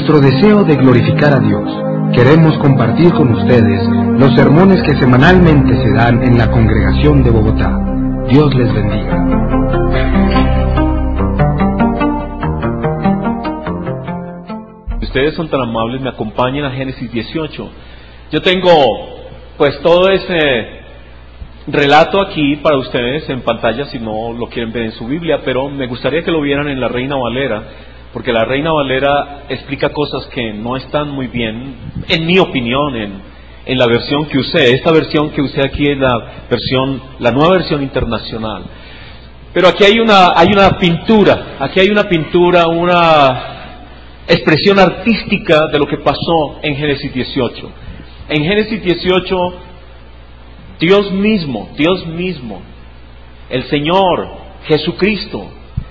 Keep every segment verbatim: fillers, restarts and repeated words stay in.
nuestro deseo de glorificar a Dios, queremos compartir con ustedes los sermones que semanalmente se dan en la congregación de Bogotá. Dios les bendiga. Ustedes son tan amables, me acompañan a Génesis dieciocho. Yo tengo pues todo ese relato aquí para ustedes en pantalla si no lo quieren ver en su Biblia, pero me gustaría que lo vieran en la Reina Valera, porque la Reina Valera explica cosas que no están muy bien, en mi opinión, en, en la versión que usé. Esta versión que usé aquí es la versión, la nueva versión internacional. Pero aquí hay una, hay una pintura, aquí hay una pintura, una expresión artística de lo que pasó en Génesis dieciocho. En Génesis dieciocho, Dios mismo, Dios mismo, el Señor, Jesucristo,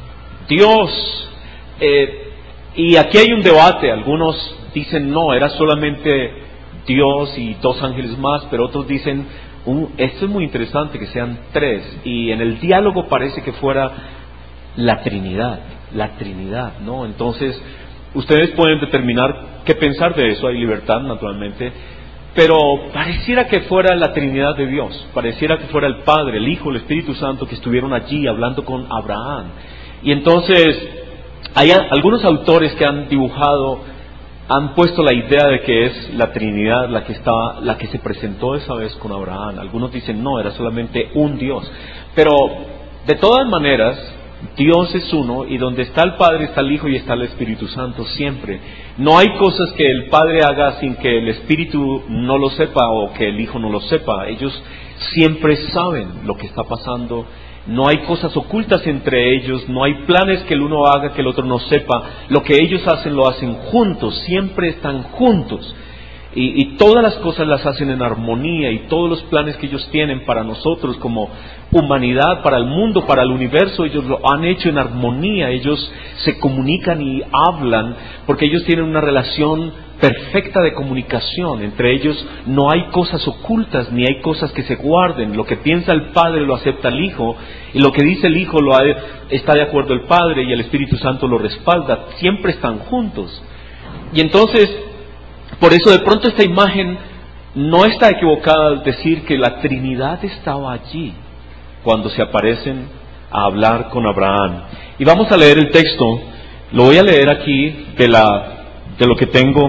Dios, eh, y aquí hay un debate, algunos dicen no, era solamente Dios y dos ángeles más, pero otros dicen, uh, esto es muy interesante que sean tres, y en el diálogo parece que fuera la Trinidad, la Trinidad, ¿no? Entonces, ustedes pueden determinar qué pensar de eso, hay libertad naturalmente, pero pareciera que fuera la Trinidad de Dios, pareciera que fuera el Padre, el Hijo, el Espíritu Santo que estuvieron allí hablando con Abraham. Y entonces hay algunos autores que han dibujado, han puesto la idea de que es la Trinidad la que estaba, la que se presentó esa vez con Abraham. Algunos dicen no, era solamente un Dios. Pero de todas maneras, Dios es uno, y donde está el Padre está el Hijo y está el Espíritu Santo siempre. No hay cosas que el Padre haga sin que el Espíritu no lo sepa o que el Hijo no lo sepa. Ellos siempre saben lo que está pasando. No hay cosas ocultas entre ellos, no hay planes que el uno haga que el otro no sepa. Lo que ellos hacen lo hacen juntos, siempre están juntos. Y, y todas las cosas las hacen en armonía, y todos los planes que ellos tienen para nosotros como humanidad, para el mundo, para el universo, ellos lo han hecho en armonía. Ellos se comunican y hablan porque ellos tienen una relación perfecta de comunicación. Entre ellos no hay cosas ocultas ni hay cosas que se guarden. Lo que piensa el Padre lo acepta el Hijo, y lo que dice el Hijo lo ha, está de acuerdo el Padre, y el Espíritu Santo lo respalda. Siempre están juntos. Y entonces, por eso de pronto esta imagen no está equivocada al decir que la Trinidad estaba allí cuando se aparecen a hablar con Abraham. Y vamos a leer el texto, lo voy a leer aquí de, la, de lo que tengo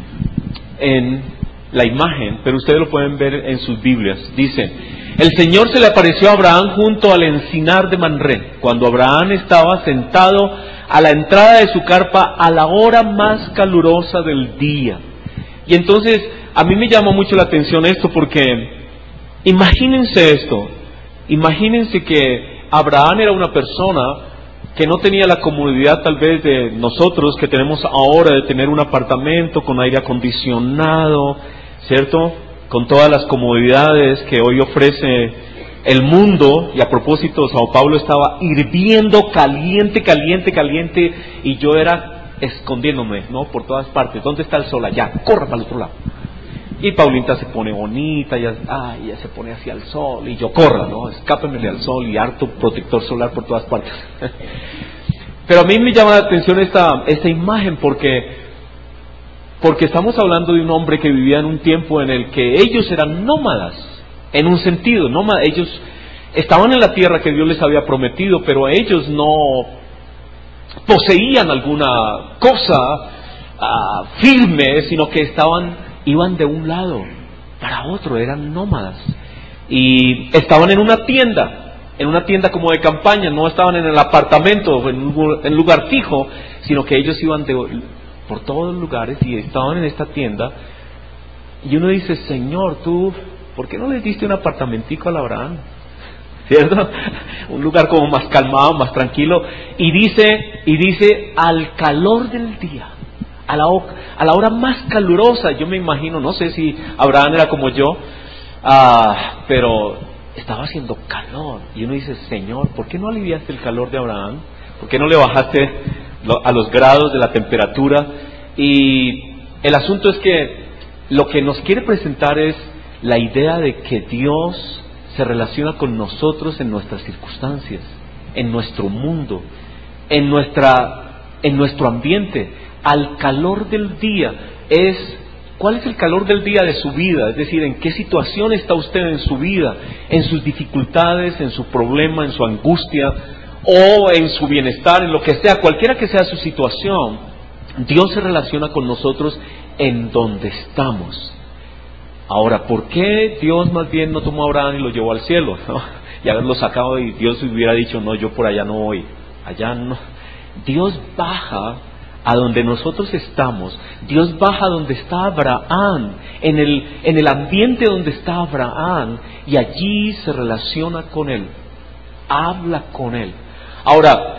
en la imagen, pero ustedes lo pueden ver en sus Biblias. Dice: el Señor se le apareció a Abraham junto al encinar de Manré, cuando Abraham estaba sentado a la entrada de su carpa a la hora más calurosa del día. Y entonces a mí me llama mucho la atención esto, porque imagínense esto, imagínense que Abraham era una persona que no tenía la comodidad tal vez de nosotros que tenemos ahora, de tener un apartamento con aire acondicionado, ¿cierto? Con todas las comodidades que hoy ofrece el mundo. Y a propósito, Sao Paulo estaba hirviendo, caliente, caliente, caliente, y yo era escondiéndome, ¿no? Por todas partes. ¿Dónde está el sol? Allá, corra para el otro lado. Y Paulita se pone bonita, ya, ah, ya se pone hacia el sol, y yo corra, ¿no? Escápenmele al sol y harto protector solar por todas partes. Pero a mí me llama la atención esta, esta imagen porque, porque estamos hablando de un hombre que vivía en un tiempo en el que ellos eran nómadas, en un sentido, nómadas. Ellos estaban en la tierra que Dios les había prometido, pero ellos no poseían alguna cosa uh, firme, sino que estaban, iban de un lado para otro, eran nómadas, y estaban en una tienda, en una tienda como de campaña. No estaban en el apartamento, en un, en un lugar fijo, sino que ellos iban de, por todos los lugares, y estaban en esta tienda. Y uno dice: Señor, tú, ¿por qué no les diste un apartamentico a Abraham? ¿Cierto? Un lugar como más calmado, más tranquilo. Y dice, y dice al calor del día, a la, a la hora más calurosa. Yo me imagino, no sé si Abraham era como yo, uh, pero estaba haciendo calor. Y uno dice: Señor, ¿por qué no aliviaste el calor de Abraham? ¿Por qué no le bajaste a los grados de la temperatura? Y el asunto es que lo que nos quiere presentar es la idea de que Dios se relaciona con nosotros en nuestras circunstancias, en nuestro mundo, en nuestra, en nuestro ambiente. al calor del día. Es, ¿cuál es el calor del día de su vida? Es decir, ¿en qué situación está usted en su vida? En sus dificultades, en su problema, en su angustia, o en su bienestar, en lo que sea, cualquiera que sea su situación. Dios se relaciona con nosotros en donde estamos. Ahora, ¿por qué Dios más bien no tomó a Abraham y lo llevó al cielo, ¿no? Y haberlo sacado y Dios hubiera dicho, no, yo por allá no voy, allá no. Dios baja a donde nosotros estamos. Dios baja donde está Abraham, en el, en el ambiente donde está Abraham, y allí se relaciona con él, habla con él. Ahora,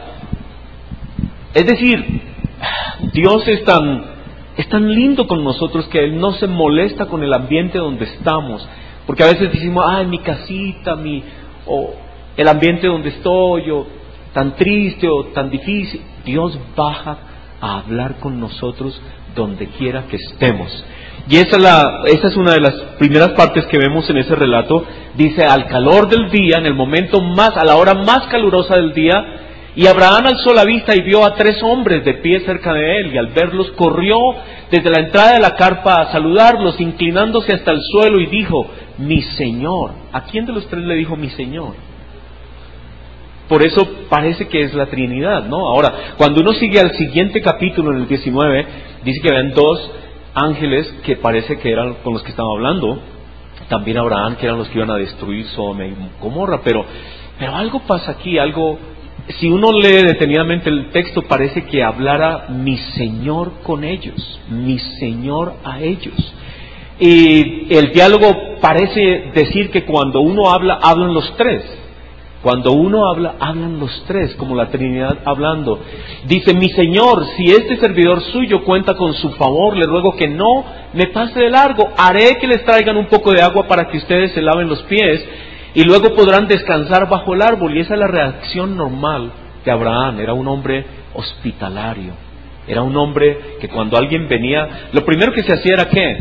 es decir, Dios es tan, es tan lindo con nosotros que Él no se molesta con el ambiente donde estamos, porque a veces decimos, ah, mi casita, mi, o el ambiente donde estoy, o tan triste o tan difícil. Dios baja a hablar con nosotros donde quiera que estemos. Y esa es, la, esa es una de las primeras partes que vemos en ese relato. Dice, al calor del día, en el momento más, a la hora más calurosa del día, y Abraham alzó la vista y vio a tres hombres de pie cerca de él, y al verlos corrió desde la entrada de la carpa a saludarlos, inclinándose hasta el suelo, y dijo, mi Señor. ¿A quién de los tres le dijo mi Señor? Por eso parece que es la Trinidad, ¿no? Ahora, cuando uno sigue al siguiente capítulo, en el diecinueve, dice que ven dos ángeles que parece que eran con los que estaban hablando, también Abraham, que eran los que iban a destruir Sodoma y Gomorra, pero, pero algo pasa aquí, algo, si uno lee detenidamente el texto, parece que hablara mi Señor con ellos, mi Señor a ellos. Y el diálogo parece decir que cuando uno habla, hablan los tres. Cuando uno habla, hablan los tres, como la Trinidad hablando. Dice, mi Señor, si este servidor suyo cuenta con su favor, le ruego que no me pase de largo. Haré que les traigan un poco de agua para que ustedes se laven los pies y luego podrán descansar bajo el árbol. Y esa es la reacción normal de Abraham. Era un hombre hospitalario. Era un hombre que cuando alguien venía, lo primero que se hacía era ¿qué?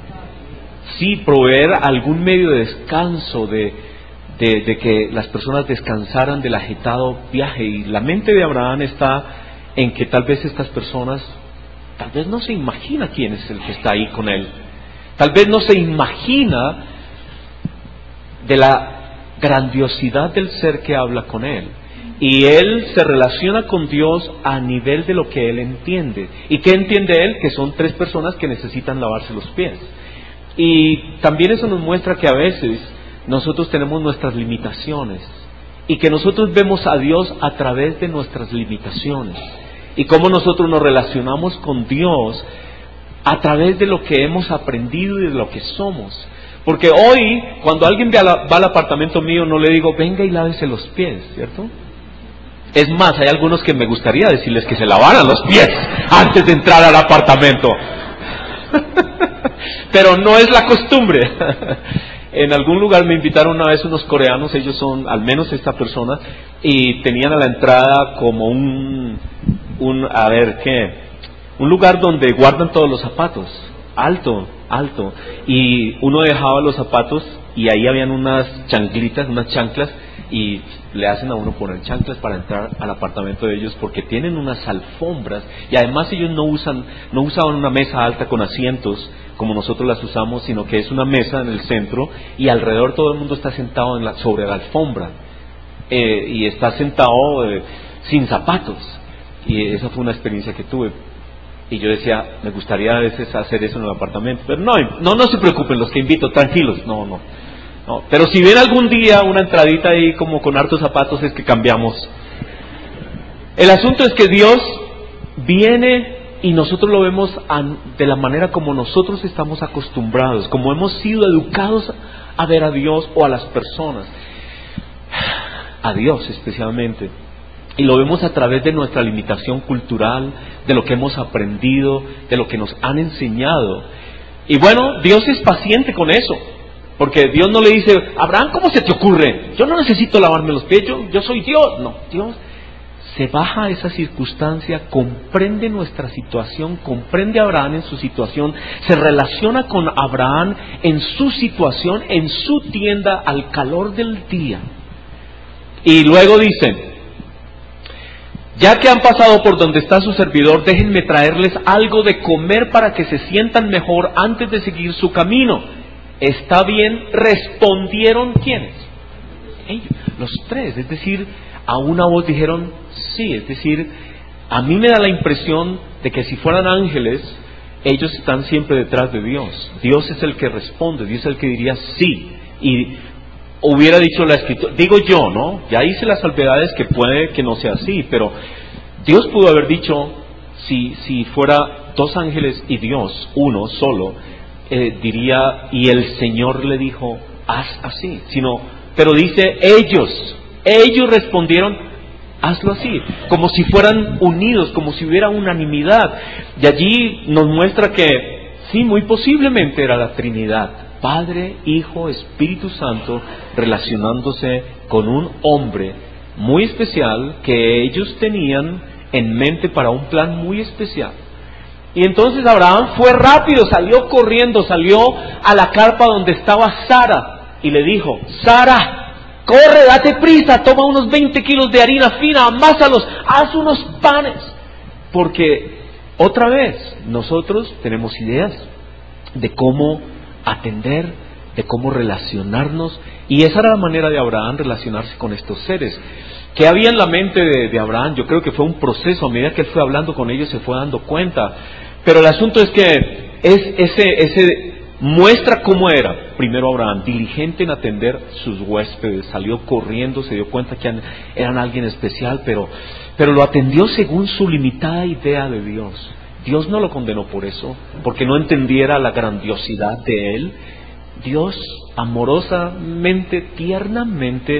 Sí, proveer algún medio de descanso, de... De, de que las personas descansaran del agitado viaje. Y la mente de Abraham está en que tal vez estas personas, tal vez no se imagina quién es el que está ahí con él, tal vez no se imagina de la grandiosidad del ser que habla con él, y él se relaciona con Dios a nivel de lo que él entiende. ¿Y qué entiende él? Que son tres personas que necesitan lavarse los pies. Y también eso nos muestra que a veces nosotros tenemos nuestras limitaciones y que nosotros vemos a Dios a través de nuestras limitaciones, y cómo nosotros nos relacionamos con Dios a través de lo que hemos aprendido y de lo que somos. Porque hoy, cuando alguien va, la, va al apartamento mío, no le digo, venga y lávese los pies, ¿cierto? Es más, hay algunos que me gustaría decirles que se lavaran los pies antes de entrar al apartamento. Pero no es la costumbre. En algún lugar me invitaron una vez unos coreanos, ellos son, al menos esta persona, y tenían a la entrada como un, un, a ver, ¿qué? Un lugar donde guardan todos los zapatos, alto, alto, y uno dejaba los zapatos y ahí habían unas chanclitas, unas chanclas, y le hacen a uno poner chanclas para entrar al apartamento de ellos, porque tienen unas alfombras, y además ellos no usan, no usaban una mesa alta con asientos como nosotros las usamos, sino que es una mesa en el centro y alrededor todo el mundo está sentado en la, sobre la alfombra, eh, y está sentado eh, sin zapatos. Y esa fue una experiencia que tuve, y yo decía, me gustaría a veces hacer eso en el apartamento, pero no, no, no se preocupen los que invito, tranquilos, no, no, no. Pero si ven algún día una entradita ahí como con hartos zapatos, es que cambiamos. El asunto es que Dios viene y nosotros lo vemos de la manera como nosotros estamos acostumbrados, como hemos sido educados a ver a Dios o a las personas, a Dios especialmente. Y lo vemos a través de nuestra limitación cultural, de lo que hemos aprendido, de lo que nos han enseñado. Y bueno, Dios es paciente con eso, porque Dios no le dice, Abraham, ¿cómo se te ocurre? Yo no necesito lavarme los pies, yo, yo soy Dios. No, Dios se baja a esa circunstancia, comprende nuestra situación, comprende a Abraham en su situación, se relaciona con Abraham en su situación, en su tienda, al calor del día. Y luego dice, ya que han pasado por donde está su servidor, déjenme traerles algo de comer para que se sientan mejor antes de seguir su camino. ¿Está bien?, respondieron ¿quiénes? Ellos, los tres. Es decir, a una voz dijeron sí. Es decir, a mí me da la impresión de que si fueran ángeles, ellos están siempre detrás de Dios. Dios es el que responde, Dios es el que diría sí. Y hubiera dicho la escritura, digo yo, ¿no? Ya hice las salvedades que puede que no sea así, pero Dios pudo haber dicho, si, si fuera dos ángeles y Dios, uno solo, eh, diría, y el Señor le dijo, haz así. Sino, pero dice, ellos, ellos respondieron, hazlo así, como si fueran unidos, como si hubiera unanimidad. Y allí nos muestra que, sí, muy posiblemente era la Trinidad, Padre, Hijo, Espíritu Santo, relacionándose con un hombre muy especial que ellos tenían en mente para un plan muy especial. Y entonces Abraham fue rápido, salió corriendo, salió a la carpa donde estaba Sara y le dijo, Sara, corre, date prisa, toma unos veinte kilos de harina fina, amásalos, haz unos panes. Porque otra vez nosotros tenemos ideas de cómo atender, de cómo relacionarnos, y esa era la manera de Abraham relacionarse con estos seres. ¿Qué había en la mente de, de Abraham? Yo creo que fue un proceso. A medida que él fue hablando con ellos se fue dando cuenta, pero el asunto es que es ese, ese muestra cómo era primero Abraham, diligente en atender sus huéspedes, salió corriendo, se dio cuenta que eran alguien especial, pero, pero lo atendió según su limitada idea de Dios. Dios no lo condenó por eso, porque no entendiera la grandiosidad de él. Dios amorosamente, tiernamente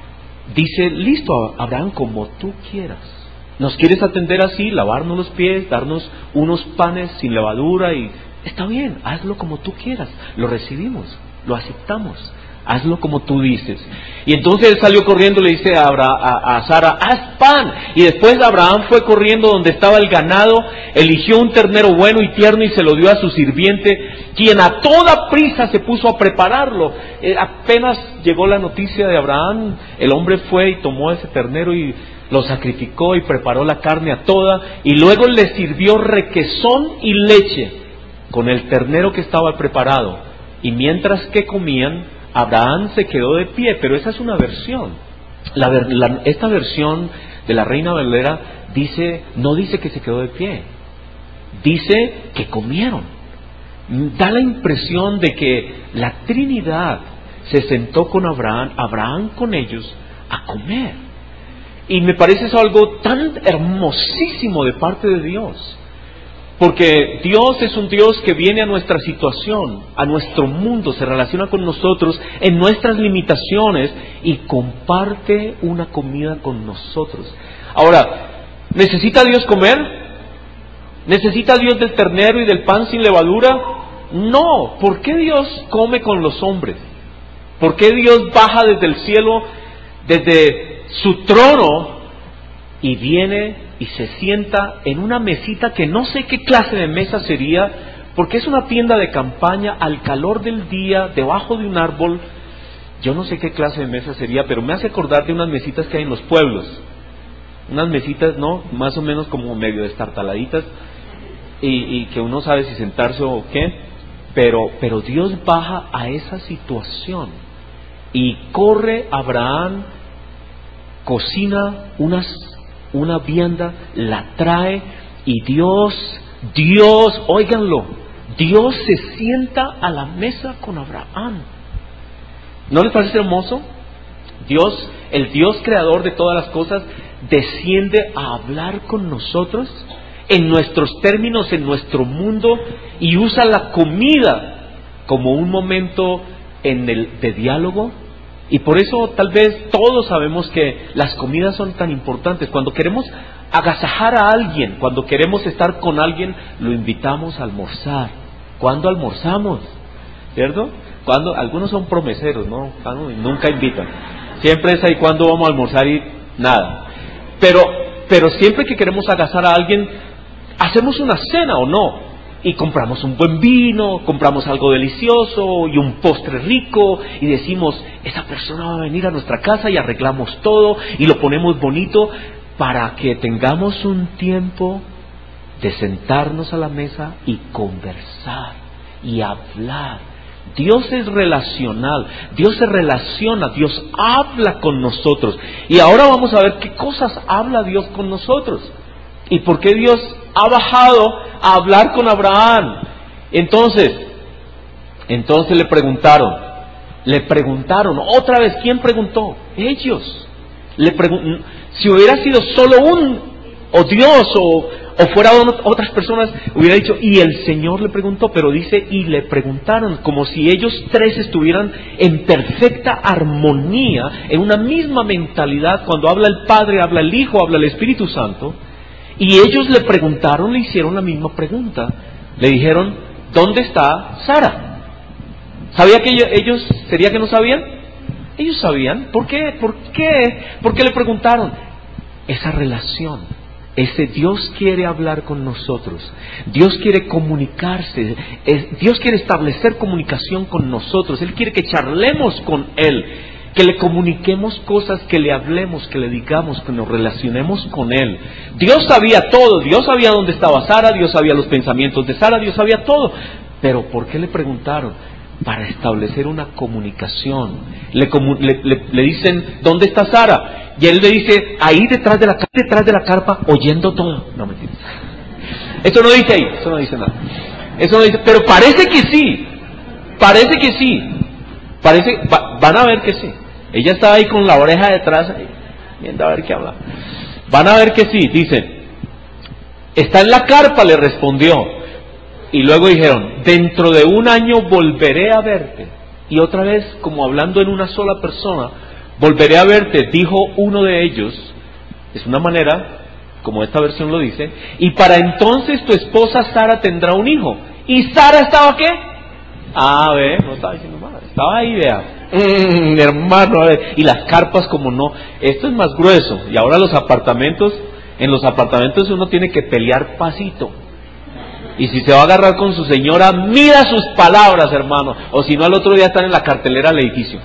dice, listo, Abraham, como tú quieras. ¿Nos quieres atender así, lavarnos los pies, darnos unos panes sin levadura? Y está bien, hazlo como tú quieras. Lo recibimos, lo aceptamos. Hazlo como tú dices. Y entonces él salió corriendo y le dice a, a, a Sara, haz pan. Y después Abraham fue corriendo donde estaba el ganado, eligió un ternero bueno y tierno y se lo dio a su sirviente, quien a toda prisa se puso a prepararlo. Eh, apenas llegó la noticia de Abraham, el hombre fue y tomó ese ternero y lo sacrificó y preparó la carne a toda, y luego le sirvió requesón y leche con el ternero que estaba preparado. Y mientras que comían, Abraham se quedó de pie, pero esa es una versión. La, la, esta versión de la Reina Valera dice, no dice que se quedó de pie, dice que comieron. Da la impresión de que la Trinidad se sentó con Abraham, Abraham con ellos, a comer. Y me parece eso algo tan hermosísimo de parte de Dios. Porque Dios es un Dios que viene a nuestra situación, a nuestro mundo, se relaciona con nosotros en nuestras limitaciones y comparte una comida con nosotros. Ahora, ¿necesita Dios comer? ¿Necesita Dios del ternero y del pan sin levadura? No. ¿Por qué Dios come con los hombres? ¿Por qué Dios baja desde el cielo, desde su trono, y viene y se sienta en una mesita que no sé qué clase de mesa sería, porque es una tienda de campaña al calor del día, debajo de un árbol? Yo no sé qué clase de mesa sería, pero me hace acordar de unas mesitas que hay en los pueblos. Unas mesitas, ¿no? Más o menos como medio destartaladitas, y, y que uno sabe si sentarse o qué, pero, pero Dios baja a esa situación y corre Abraham, cocina unas una vianda, la trae, y Dios, Dios, óiganlo, Dios se sienta a la mesa con Abraham. ¿No les parece hermoso? Dios, el Dios creador de todas las cosas, desciende a hablar con nosotros en nuestros términos, en nuestro mundo, y usa la comida como un momento en el, de diálogo. Y por eso tal vez todos sabemos que las comidas son tan importantes. Cuando queremos agasajar a alguien, cuando queremos estar con alguien, lo invitamos a almorzar. ¿Cuándo almorzamos? ¿Cierto? Cuando algunos son promeseros, ¿no? Nunca invitan. Siempre es ahí cuando vamos a almorzar y nada. Pero, pero siempre que queremos agasajar a alguien, hacemos una cena, ¿o no? Y compramos un buen vino, compramos algo delicioso y un postre rico, y decimos, esa persona va a venir a nuestra casa, y arreglamos todo y lo ponemos bonito. para que tengamos un tiempo de sentarnos a la mesa y conversar y hablar. Dios es relacional, Dios se relaciona, Dios habla con nosotros. Y ahora vamos a ver qué cosas habla Dios con nosotros y por qué Dios ha bajado a hablar con Abraham. Entonces, entonces le preguntaron, le preguntaron, otra vez, ¿quién preguntó? Ellos. Le pregun- si hubiera sido solo un, o Dios, o, o fuera otras personas, hubiera dicho, y el Señor le preguntó, pero dice, y le preguntaron, como si ellos tres estuvieran en perfecta armonía, en una misma mentalidad. Cuando habla el Padre, habla el Hijo, habla el Espíritu Santo, y ellos le preguntaron, le hicieron la misma pregunta, le dijeron, ¿dónde está Sara? ¿Sabía que ellos, ellos sería que no sabían? Ellos sabían. ¿Por qué? ¿Por qué? ¿Por qué le preguntaron? Esa relación, ese Dios quiere hablar con nosotros, Dios quiere comunicarse, es, Dios quiere establecer comunicación con nosotros, Él quiere que charlemos con Él, que le comuniquemos cosas, que le hablemos, que le digamos, que nos relacionemos con Él. Dios sabía todo, Dios sabía dónde estaba Sara, Dios sabía los pensamientos de Sara, Dios sabía todo, pero ¿por qué le preguntaron? Para establecer una comunicación. Le, le, le, le dicen, ¿dónde está Sara? Y él le dice, ahí detrás de la, detrás de la carpa, oyendo todo. No me entiendes. Eso no dice ahí, eso no dice nada. Eso no dice, pero parece que sí. Parece que sí. Parece, va, van a ver que sí. Ella está ahí con la oreja detrás, ahí, viendo a ver qué habla. Van a ver que sí, dice. Está en la carpa, le respondió. Y luego dijeron, dentro de un año volveré a verte. Y otra vez, como hablando en una sola persona, volveré a verte, dijo uno de ellos. Es una manera, como esta versión lo dice, y para entonces tu esposa Sara tendrá un hijo. ¿Y Sara estaba qué? Ah, ve, no estaba diciendo nada, estaba ahí, vea. Mm, hermano, a ver. Y las carpas como no, esto es más grueso. Y ahora los apartamentos, en los apartamentos uno tiene que pelear pasito. Y si se va a agarrar con su señora, mida sus palabras, hermano. O si no, al otro día están en la cartelera del edificio.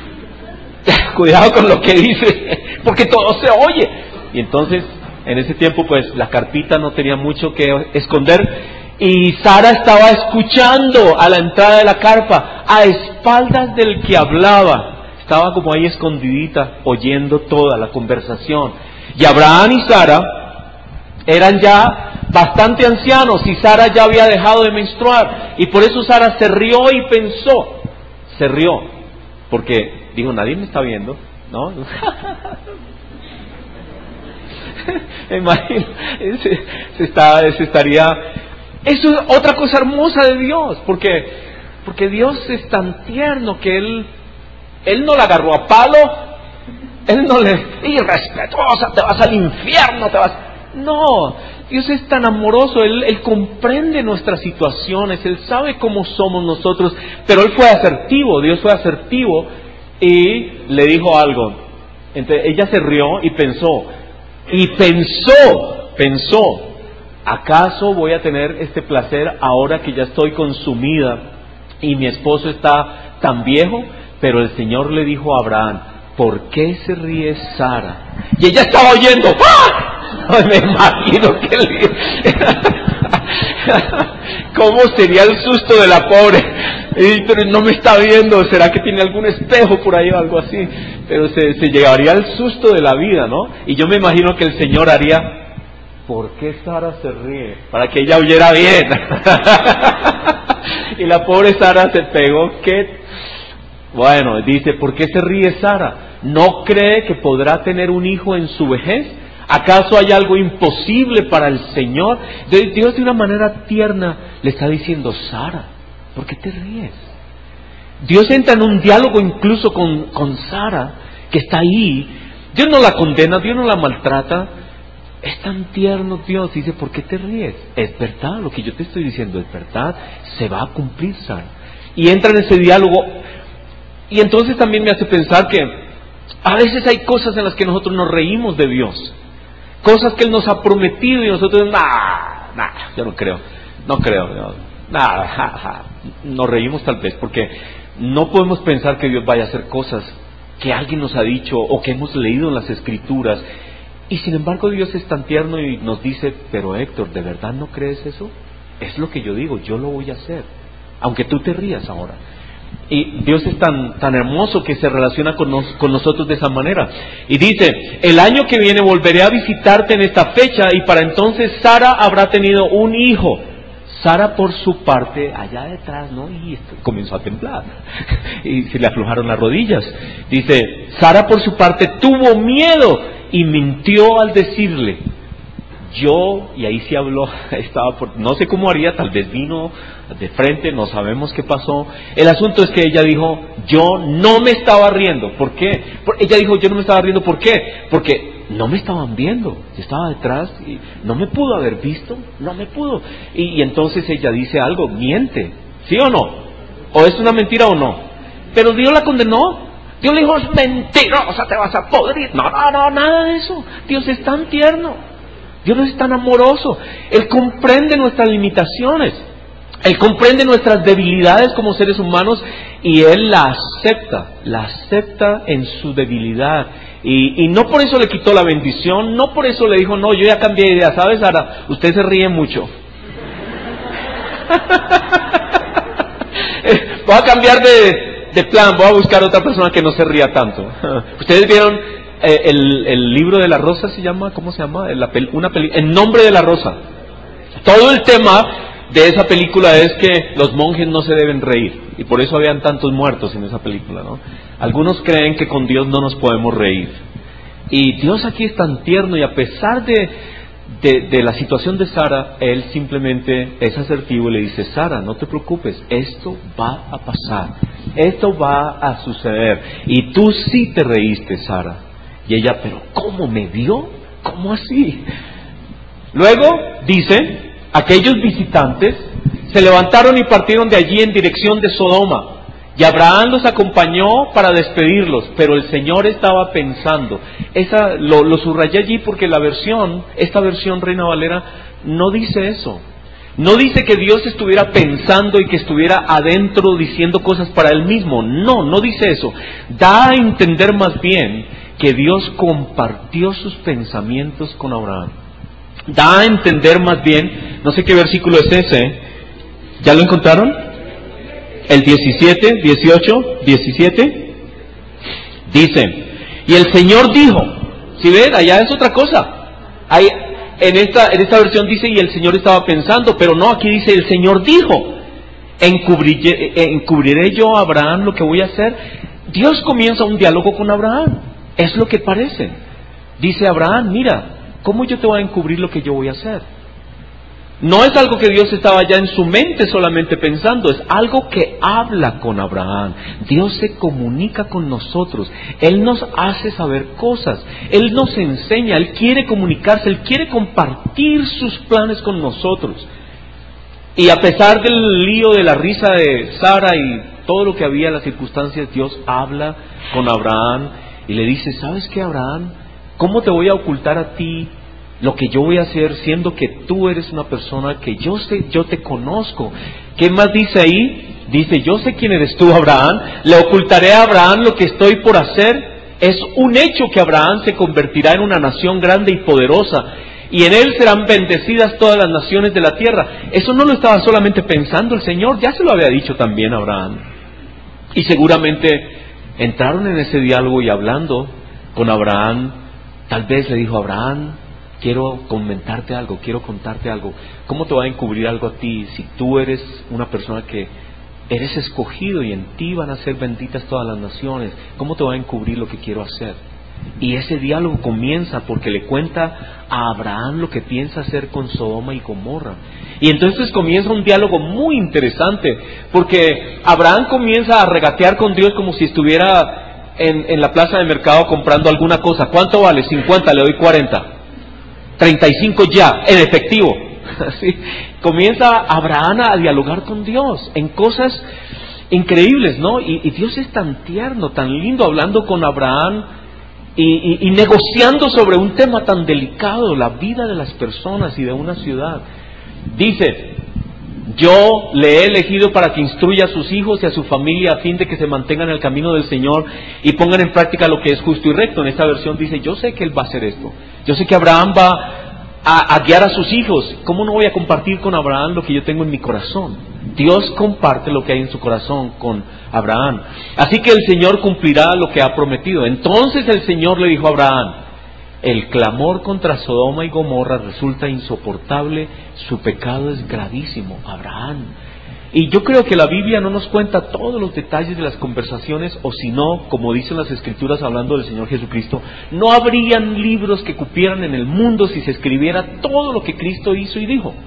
Cuidado con lo que dice, porque todo se oye. Y entonces, en ese tiempo, pues, la carpita no tenía mucho que esconder. Y Sara estaba escuchando a la entrada de la carpa, a espaldas del que hablaba. Estaba como ahí escondidita, oyendo toda la conversación. Y Abraham y Sara eran ya bastante ancianos y Sara ya había dejado de menstruar, y por eso Sara se rió y pensó, se rió, porque dijo, nadie me está viendo, ¿no? Me imagino, se, se, está, se estaría, eso es otra cosa hermosa de Dios, porque, porque Dios es tan tierno que Él, Él no la agarró a palo, Él no le, irrespetuosa, te vas al infierno, te vas... No, Dios es tan amoroso, Él, Él comprende nuestras situaciones, Él sabe cómo somos nosotros, pero Él fue asertivo, Dios fue asertivo y le dijo algo. Entonces ella se rió y pensó, y pensó, pensó, ¿acaso voy a tener este placer ahora que ya estoy consumida y mi esposo está tan viejo? Pero el Señor le dijo a Abraham, ¿por qué se ríe Sara? Y ella estaba oyendo, ¡ah! Me imagino que le... ¿Cómo sería el susto de la pobre? Y, pero no me está viendo, ¿será que tiene algún espejo por ahí o algo así? Pero se, se llevaría el susto de la vida, ¿no? Y yo me imagino que el Señor haría, ¿por qué Sara se ríe? Para que ella oyera bien. Y la pobre Sara se pegó, ¿qué? Bueno, dice, ¿por qué se ríe Sara? ¿No cree que podrá tener un hijo en su vejez? ¿Acaso hay algo imposible para el Señor? Dios de una manera tierna le está diciendo, Sara, ¿por qué te ríes? Dios entra en un diálogo incluso con, con Sara, que está ahí. Dios no la condena, Dios no la maltrata. Es tan tierno Dios, dice, ¿por qué te ríes? Es verdad, lo que yo te estoy diciendo es verdad, se va a cumplir, Sara. Y entra en ese diálogo. Y entonces también me hace pensar que a veces hay cosas en las que nosotros nos reímos de Dios. Cosas que Él nos ha prometido y nosotros, nada, nada, yo no creo, no creo, no, nada, ja, ja. Nos reímos tal vez porque no podemos pensar que Dios vaya a hacer cosas que alguien nos ha dicho o que hemos leído en las Escrituras Y sin embargo Dios es tan tierno y nos dice, pero Héctor, ¿de verdad no crees eso? Es lo que yo digo, yo lo voy a hacer, aunque tú te rías ahora. Y Dios es tan, tan hermoso que se relaciona con, nos, con nosotros de esa manera. Y dice, el año que viene volveré a visitarte en esta fecha y para entonces Sara habrá tenido un hijo. Sara por su parte, allá detrás, ¿no? Y comenzó a temblar y se le aflojaron las rodillas. Dice, Sara por su parte tuvo miedo y mintió al decirle, yo, y ahí sí habló, estaba por, no sé cómo haría, tal vez vino de frente, no sabemos qué pasó. El asunto es que ella dijo, yo no me estaba riendo. ¿Por qué? Por, ella dijo, yo no me estaba riendo. ¿Por qué? Porque no me estaban viendo, yo estaba detrás y no me pudo haber visto, no me pudo. Y, y entonces ella dice algo, miente, ¿sí o no? ¿O es una mentira o no? Pero Dios la condenó. Dios le dijo, es mentirosa, te vas a podrir. No, no, no, nada de eso. Dios es tan tierno. Dios es tan amoroso. Él comprende nuestras limitaciones. Él comprende nuestras debilidades como seres humanos y Él la acepta, la acepta en su debilidad. Y, y no por eso le quitó la bendición, no por eso le dijo, no, yo ya cambié de idea. ¿Sabes, Sara? Usted se ríe mucho. Voy a cambiar de, de plan, voy a buscar otra persona que no se ría tanto. Ustedes vieron eh, el, el libro de la rosa, se llama, ¿cómo se llama? La pel, una peli, El nombre de la rosa. Todo el tema de esa película es que los monjes no se deben reír y por eso habían tantos muertos en esa película, ¿no? Algunos creen que con Dios no nos podemos reír y Dios aquí es tan tierno y a pesar de, de, de la situación de Sara, Él simplemente es asertivo y le dice, Sara, no te preocupes, esto va a pasar, esto va a suceder y tú sí te reíste, Sara. Y ella, pero ¿cómo me vio? ¿Cómo así? Luego dice, aquellos visitantes se levantaron y partieron de allí en dirección de Sodoma. Y Abraham los acompañó para despedirlos, pero el Señor estaba pensando. Esa, lo, lo subrayé allí porque la versión, esta versión Reina Valera, no dice eso. No dice que Dios estuviera pensando y que estuviera adentro diciendo cosas para Él mismo. No, no dice eso. Da a entender más bien que Dios compartió sus pensamientos con Abraham. Da a entender más bien, no sé qué versículo es ese, ¿ya lo encontraron? El diecisiete, dieciocho, diecisiete, dice, y el Señor dijo, si ven, allá es otra cosa, Hay, en, esta, en esta versión dice, y el Señor estaba pensando, pero no, aquí dice, el Señor dijo, encubriré, encubriré yo a Abraham lo que voy a hacer. Dios comienza un diálogo con Abraham, es lo que parece. Dice Abraham, mira, ¿cómo yo te voy a encubrir lo que yo voy a hacer? No es algo que Dios estaba ya en su mente solamente pensando, es algo que habla con Abraham. Dios se comunica con nosotros, Él nos hace saber cosas, Él nos enseña, Él quiere comunicarse, Él quiere compartir sus planes con nosotros. Y a pesar del lío de la risa de Sara y todo lo que había en las circunstancias, Dios habla con Abraham y le dice, ¿sabes qué, Abraham? ¿Cómo te voy a ocultar a ti lo que yo voy a hacer, siendo que tú eres una persona que yo sé, yo te conozco? ¿Qué más dice ahí? Dice, yo sé quién eres tú, Abraham. Le ocultaré a Abraham lo que estoy por hacer. Es un hecho que Abraham se convertirá en una nación grande y poderosa, y en él serán bendecidas todas las naciones de la tierra. Eso no lo estaba solamente pensando el Señor, ya se lo había dicho también a Abraham. Y seguramente entraron en ese diálogo y hablando con Abraham, tal vez le dijo, Abraham, quiero comentarte algo, quiero contarte algo. ¿Cómo te va a encubrir algo a ti si tú eres una persona que eres escogido y en ti van a ser benditas todas las naciones? ¿Cómo te va a encubrir lo que quiero hacer? Y ese diálogo comienza porque le cuenta a Abraham lo que piensa hacer con Sodoma y Gomorra. Y entonces comienza un diálogo muy interesante, porque Abraham comienza a regatear con Dios como si estuviera en, en la plaza de mercado comprando alguna cosa. ¿Cuánto vale? cincuenta, le doy cuarenta. treinta y cinco ya, en efectivo. Así, comienza Abraham a dialogar con Dios en cosas increíbles, ¿no? Y, y Dios es tan tierno, tan lindo, hablando con Abraham y, y, y negociando sobre un tema tan delicado, la vida de las personas y de una ciudad. Dice, yo le he elegido para que instruya a sus hijos y a su familia a fin de que se mantengan en el camino del Señor y pongan en práctica lo que es justo y recto. En esta versión dice, yo sé que Él va a hacer esto. Yo sé que Abraham va a, a guiar a sus hijos. ¿Cómo no voy a compartir con Abraham lo que yo tengo en mi corazón? Dios comparte lo que hay en su corazón con Abraham. Así que el Señor cumplirá lo que ha prometido. Entonces el Señor le dijo a Abraham, el clamor contra Sodoma y Gomorra resulta insoportable, su pecado es gravísimo, Abraham. Y yo creo que la Biblia no nos cuenta todos los detalles de las conversaciones, o si no, como dicen las Escrituras hablando del Señor Jesucristo, no habrían libros que cupieran en el mundo si se escribiera todo lo que Cristo hizo y dijo.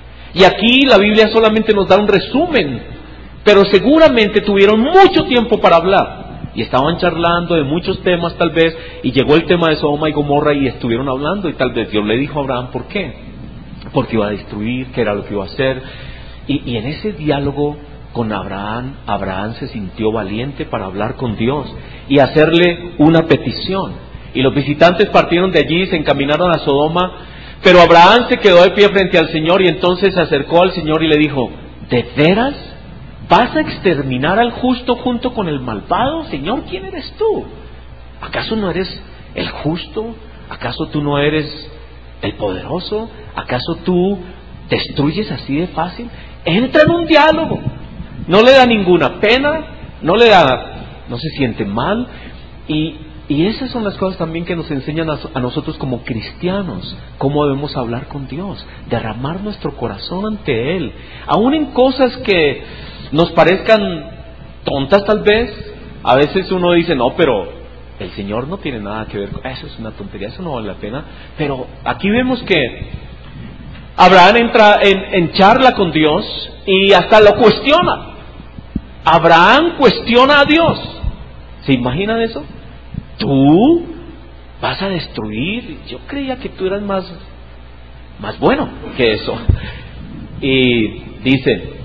Y aquí la Biblia solamente nos da un resumen, pero seguramente tuvieron mucho tiempo para hablar. Y estaban charlando de muchos temas tal vez, y llegó el tema de Sodoma y Gomorra y estuvieron hablando, y tal vez Dios le dijo a Abraham, ¿por qué? Porque iba a destruir, qué era lo que iba a hacer. Y, y en ese diálogo con Abraham, Abraham se sintió valiente para hablar con Dios y hacerle una petición. Y los visitantes partieron de allí y se encaminaron a Sodoma, pero Abraham se quedó de pie frente al Señor y entonces se acercó al Señor y le dijo, ¿de veras vas a exterminar al justo junto con el malvado? Señor, ¿quién eres tú? ¿Acaso no eres el justo? ¿Acaso tú no eres el poderoso? ¿Acaso tú destruyes así de fácil? Entra en un diálogo. No le da ninguna pena, no le da, no se siente mal. Y, y esas son las cosas también que nos enseñan a, a nosotros como cristianos, cómo debemos hablar con Dios, derramar nuestro corazón ante Él, aún en cosas que nos parezcan tontas tal vez. A veces uno dice, no, pero el Señor no tiene nada que ver con eso, es una tontería, eso no vale la pena. Pero aquí vemos que Abraham entra en, en charla con Dios y hasta lo cuestiona. Abraham cuestiona a Dios. ¿Se imaginan eso? ¿Tú vas a destruir? Yo creía que tú eras más, más bueno que eso. Y dice,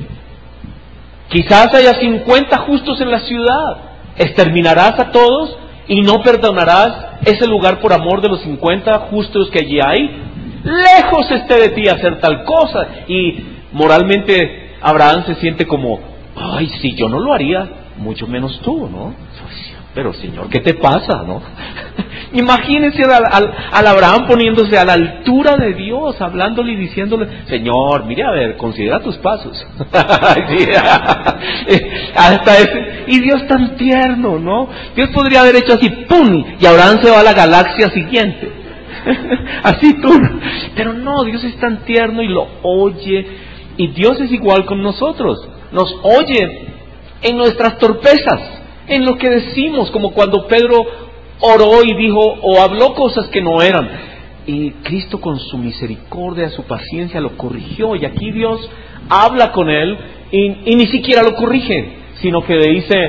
quizás haya cincuenta justos en la ciudad. ¿Exterminarás a todos y no perdonarás ese lugar por amor de los cincuenta justos que allí hay? Lejos esté de ti hacer tal cosa. Y moralmente Abraham se siente como, ay, si yo no lo haría, mucho menos tú, ¿no? Pero Señor, ¿qué te pasa, no? Imagínense al, al, al Abraham poniéndose a la altura de Dios, hablándole y diciéndole, Señor, mire a ver, considera tus pasos. Sí, hasta ese, y Dios tan tierno, ¿no? Dios podría haber hecho así, ¡pum! Y Abraham se va a la galaxia siguiente. Así tú. Pero no, Dios es tan tierno y lo oye. Y Dios es igual con nosotros. Nos oye en nuestras torpezas, en lo que decimos, como cuando Pedro oró y dijo o habló cosas que no eran. Y Cristo con su misericordia, su paciencia lo corrigió. Y aquí Dios habla con él y, y ni siquiera lo corrige, sino que le dice,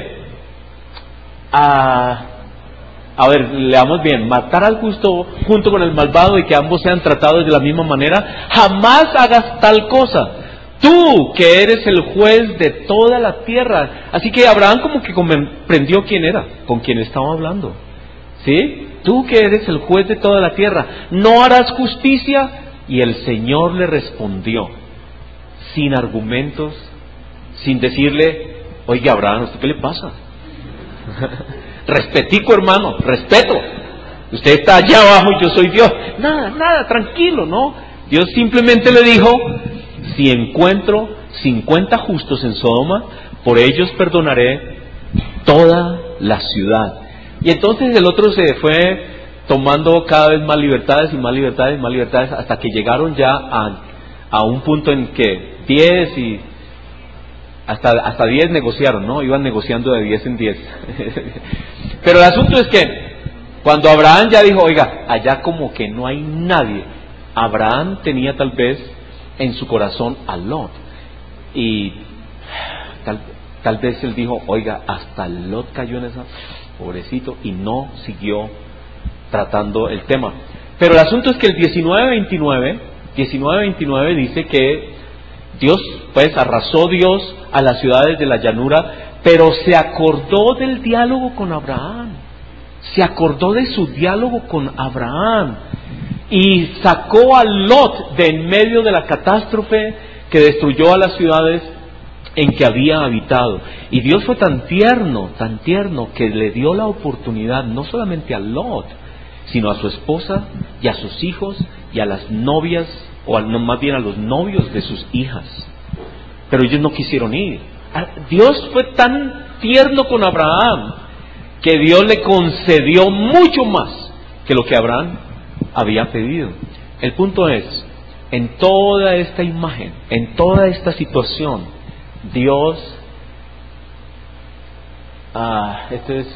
a, a ver, leamos bien, matar al justo junto con el malvado y que ambos sean tratados de la misma manera. Jamás hagas tal cosa. Tú, que eres el juez de toda la tierra. Así que Abraham como que comprendió quién era, con quién estaba hablando. ¿Sí? Tú que eres el juez de toda la tierra, ¿no harás justicia? Y el Señor le respondió, sin argumentos, sin decirle, oiga Abraham, ¿usted qué le pasa? Respetico, hermano, respeto. Usted está allá abajo y yo soy Dios. Nada, nada, tranquilo, ¿no? Dios simplemente le dijo, si encuentro cincuenta justos en Sodoma, por ellos perdonaré toda la ciudad. Y entonces el otro se fue tomando cada vez más libertades y más libertades y más libertades hasta que llegaron ya a, a un punto en que diez y hasta hasta diez negociaron, ¿no? Iban negociando de diez en diez. Pero el asunto es que cuando Abraham ya dijo, oiga, allá como que no hay nadie, Abraham tenía tal vez en su corazón a Lot, y tal, tal vez él dijo, oiga, hasta Lot cayó en esa, pobrecito, y no siguió tratando el tema. Pero el asunto es que el diecinueve veintinueve dice que Dios, pues arrasó Dios a las ciudades de la llanura, pero se acordó del diálogo con Abraham, se acordó de su diálogo con Abraham, y sacó a Lot de en medio de la catástrofe, que destruyó a las ciudades en que había habitado. Y Dios fue tan tierno, tan tierno, que le dio la oportunidad no solamente a Lot, sino a su esposa y a sus hijos y a las novias, o al, no, más bien a los novios de sus hijas. Pero ellos no quisieron ir. Dios fue tan tierno con Abraham que Dios le concedió mucho más que lo que Abraham había pedido. El punto es, en toda esta imagen, en toda esta situación, Dios, ah, esto es,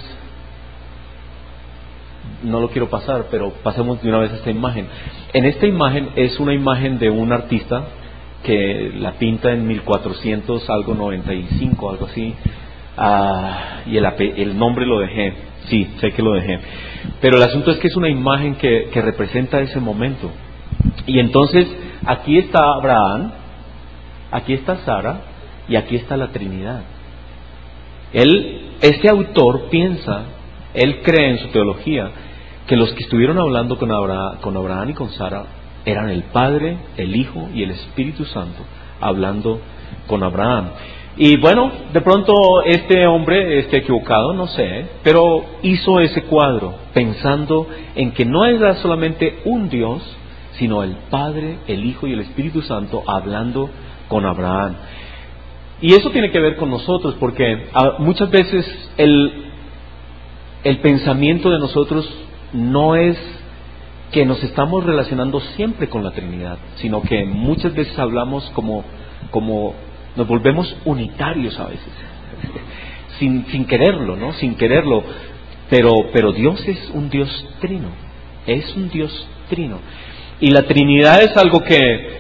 no lo quiero pasar, pero pasemos de una vez a esta imagen. En esta imagen es una imagen de un artista que la pinta en mil cuatrocientos, algo noventa y cinco, algo así, ah, y el, el nombre lo dejé, sí, sé que lo dejé, pero el asunto es que es una imagen que, que representa ese momento. Y entonces aquí está Abraham, aquí está Sara y aquí está la Trinidad. Él, este autor piensa, él cree en su teología que los que estuvieron hablando con Abraham, con Abraham y con Sara eran el Padre, el Hijo y el Espíritu Santo hablando con Abraham. Y bueno, de pronto este hombre esté equivocado, no sé, pero hizo ese cuadro pensando en que no era solamente un Dios, sino el Padre, el Hijo y el Espíritu Santo hablando con Abraham. Y eso tiene que ver con nosotros, porque muchas veces el, el pensamiento de nosotros no es que nos estamos relacionando siempre con la Trinidad, sino que muchas veces hablamos como, como nos volvemos unitarios a veces, sin, sin quererlo, ¿no? Sin quererlo, pero, pero Dios es un Dios trino, es un Dios trino. Y la Trinidad es algo que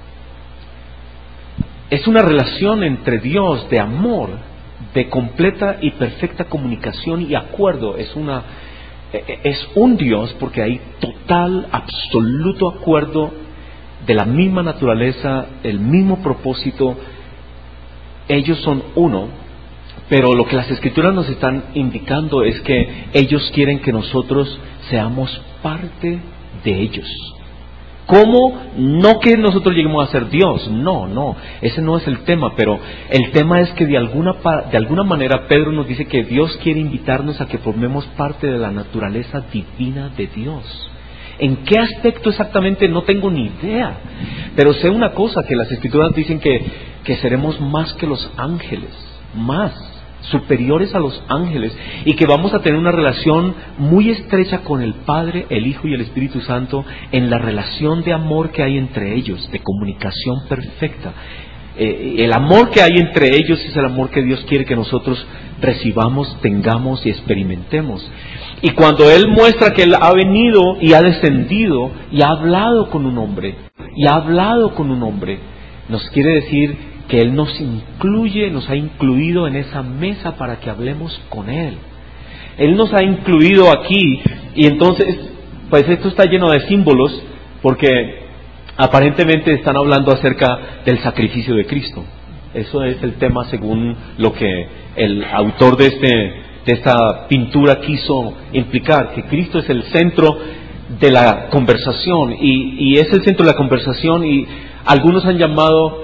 es una relación entre Dios de amor, de completa y perfecta comunicación y acuerdo. Es una, es un Dios porque hay total, absoluto acuerdo de la misma naturaleza, el mismo propósito. Ellos son uno, pero lo que las Escrituras nos están indicando es que ellos quieren que nosotros seamos parte de ellos. ¿Cómo? No que nosotros lleguemos a ser Dios, no, no, ese no es el tema, pero el tema es que de alguna, de alguna manera Pedro nos dice que Dios quiere invitarnos a que formemos parte de la naturaleza divina de Dios. ¿En qué aspecto exactamente? No tengo ni idea, pero sé una cosa, que las Escrituras dicen que, que seremos más que los ángeles, más superiores a los ángeles, y que vamos a tener una relación muy estrecha con el Padre, el Hijo y el Espíritu Santo, en la relación de amor que hay entre ellos, de comunicación perfecta. Eh, el amor que hay entre ellos es el amor que Dios quiere que nosotros recibamos, tengamos y experimentemos. Y cuando Él muestra que Él ha venido y ha descendido y ha hablado con un hombre, y ha hablado con un hombre, nos quiere decir que Él nos incluye, nos ha incluido en esa mesa para que hablemos con Él. Él nos ha incluido aquí, y entonces, pues esto está lleno de símbolos, porque aparentemente están hablando acerca del sacrificio de Cristo. Eso es el tema según lo que el autor de, este, de esta pintura quiso implicar, que Cristo es el centro de la conversación, y, y es el centro de la conversación, y algunos han llamado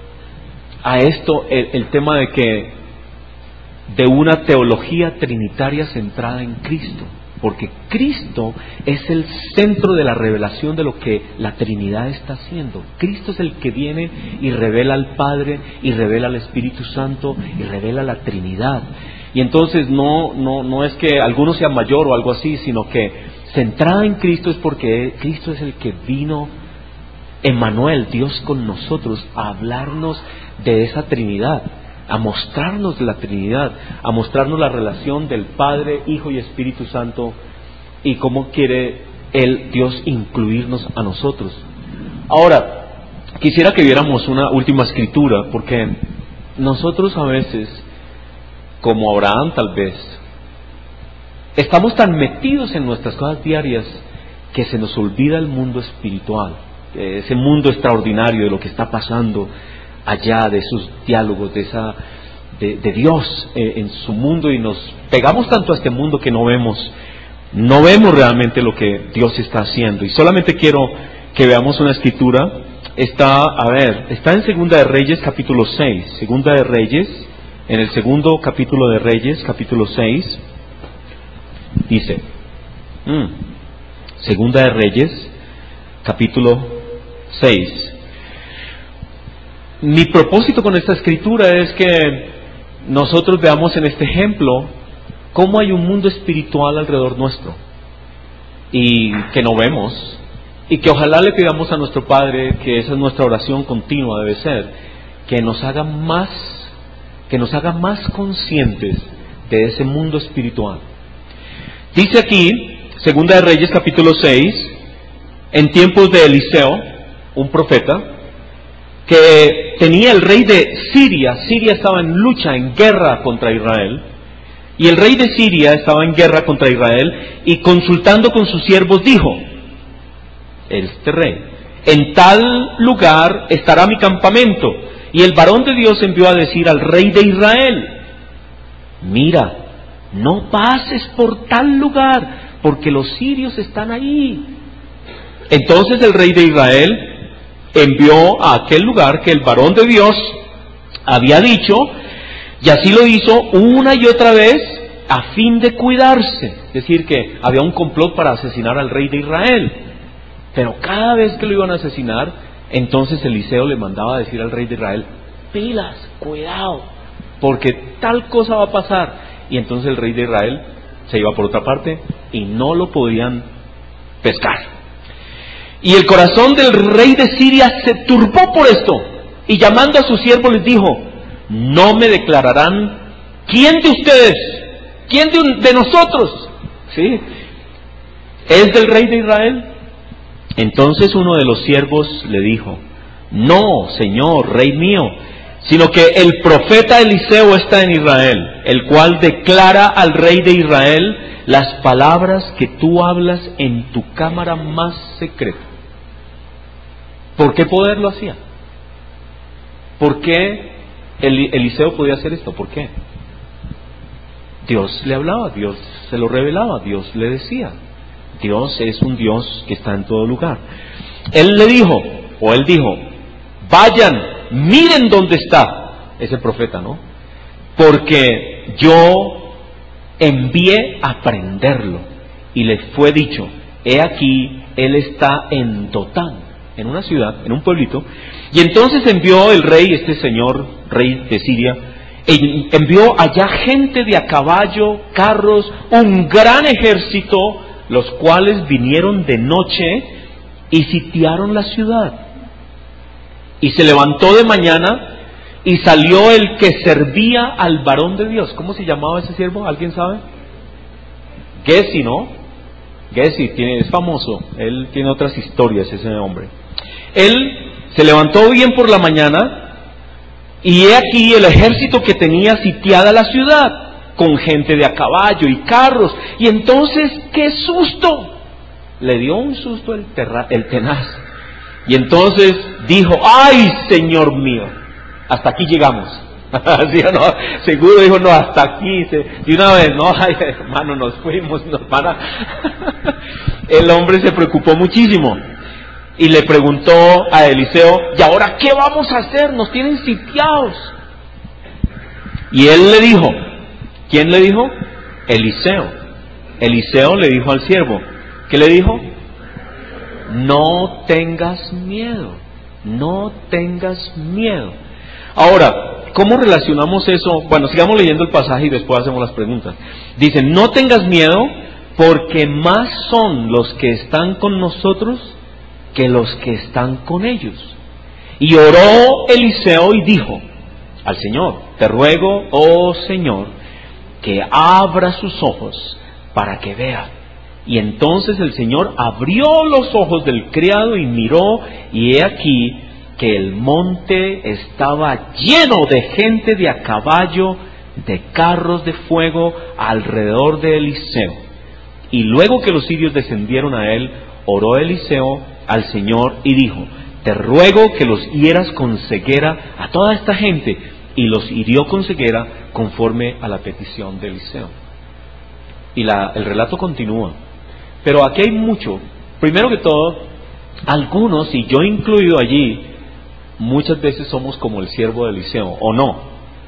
a esto el, el tema de que de una teología trinitaria centrada en Cristo, porque Cristo es el centro de la revelación de lo que la Trinidad está haciendo. Cristo es el que viene y revela al Padre, y revela al Espíritu Santo, y revela la Trinidad. Y entonces no, no, no es que alguno sea mayor o algo así, sino que centrada en Cristo es porque Cristo es el que vino, Emmanuel, Dios con nosotros, a hablarnos de esa Trinidad, a mostrarnos la Trinidad, a mostrarnos la relación del Padre, Hijo y Espíritu Santo, y cómo quiere Él, Dios, incluirnos a nosotros. Ahora, quisiera que viéramos una última escritura, porque nosotros a veces, como Abraham tal vez, estamos tan metidos en nuestras cosas diarias que se nos olvida el mundo espiritual, ese mundo extraordinario de lo que está pasando allá, de sus diálogos, de esa de, de Dios eh, en su mundo, y nos pegamos tanto a este mundo que no vemos no vemos realmente lo que Dios está haciendo. Y solamente quiero que veamos una escritura está, a ver, está en Segunda de Reyes capítulo seis. Segunda de Reyes, en el segundo capítulo de Reyes, capítulo seis, dice, mm, Segunda de Reyes, capítulo seis. Mi propósito con esta escritura es que nosotros veamos en este ejemplo cómo hay un mundo espiritual alrededor nuestro y que no vemos, y que ojalá le pidamos a nuestro Padre, que esa es nuestra oración continua, debe ser, que nos haga más, que nos haga más conscientes de ese mundo espiritual. Dice aquí, Segunda de Reyes capítulo seis, en tiempos de Eliseo, un profeta, que tenía el rey de Siria. Siria estaba en lucha, en guerra contra Israel, y el rey de Siria estaba en guerra contra Israel, y consultando con sus siervos dijo, este rey, en tal lugar estará mi campamento. Y el varón de Dios envió a decir al rey de Israel, mira, no pases por tal lugar, porque los sirios están ahí. Entonces el rey de Israel envió a aquel lugar que el varón de Dios había dicho, y así lo hizo una y otra vez a fin de cuidarse. Es decir, que había un complot para asesinar al rey de Israel. Pero cada vez que lo iban a asesinar, entonces Eliseo le mandaba a decir al rey de Israel, pilas, cuidado, porque tal cosa va a pasar. Y entonces el rey de Israel se iba por otra parte y no lo podían pescar. Y el corazón del rey de Siria se turbó por esto, y llamando a sus siervos les dijo, no me declararán quién de ustedes, quién de, un, de nosotros, ¿sí?, es del rey de Israel. Entonces uno de los siervos le dijo, no, señor, rey mío, sino que el profeta Eliseo está en Israel, el cual declara al rey de Israel las palabras que tú hablas en tu cámara más secreta. ¿Por qué poder lo hacía? ¿Por qué Eliseo podía hacer esto? ¿Por qué? Dios le hablaba, Dios se lo revelaba, Dios le decía. Dios es un Dios que está en todo lugar. Él le dijo, o él dijo, vayan, miren dónde está ese profeta, ¿no? Porque yo envié a prenderlo. Y le fue dicho, he aquí, él está en Dotán, en una ciudad, en un pueblito. Y entonces envió el rey, este señor, rey de Siria, envió allá gente de a caballo, carros, un gran ejército, los cuales vinieron de noche y sitiaron la ciudad. Y se levantó de mañana y salió el que servía al varón de Dios. ¿Cómo se llamaba ese siervo? ¿Alguien sabe? Gesi, ¿no? Gesi, tiene, es famoso. Él tiene otras historias, ese hombre. Él se levantó bien por la mañana y he aquí el ejército que tenía sitiada la ciudad, con gente de a caballo y carros. Y entonces, ¡qué susto! Le dio un susto el, terra, el tenaz. Y entonces dijo, ¡ay, Señor mío! Hasta aquí llegamos. ¿Sí o no? Seguro dijo, no, hasta aquí. Y una vez, no, ay, hermano, nos fuimos, nos van a... El hombre se preocupó muchísimo. Y le preguntó a Eliseo, ¿y ahora qué vamos a hacer? Nos tienen sitiados. Y él le dijo, ¿quién le dijo? Eliseo. Eliseo le dijo al siervo, ¿qué le dijo? No tengas miedo, no tengas miedo. Ahora, ¿cómo relacionamos eso? Bueno, sigamos leyendo el pasaje y después hacemos las preguntas. Dice, no tengas miedo, porque más son los que están con nosotros que los que están con ellos. Y oró Eliseo y dijo al Señor, te ruego, oh Señor, que abra sus ojos para que vea. Y entonces el Señor abrió los ojos del criado y miró, y he aquí que el monte estaba lleno de gente de a caballo, de carros de fuego alrededor de Eliseo. Y luego que los sirios descendieron a él, oró Eliseo al Señor y dijo, te ruego que los hieras con ceguera a toda esta gente. Y los hirió con ceguera conforme a la petición de Eliseo. Y la, el relato continúa. Pero aquí hay mucho. Primero que todo, algunos, y yo incluido allí, muchas veces somos como el siervo de Eliseo, ¿o no?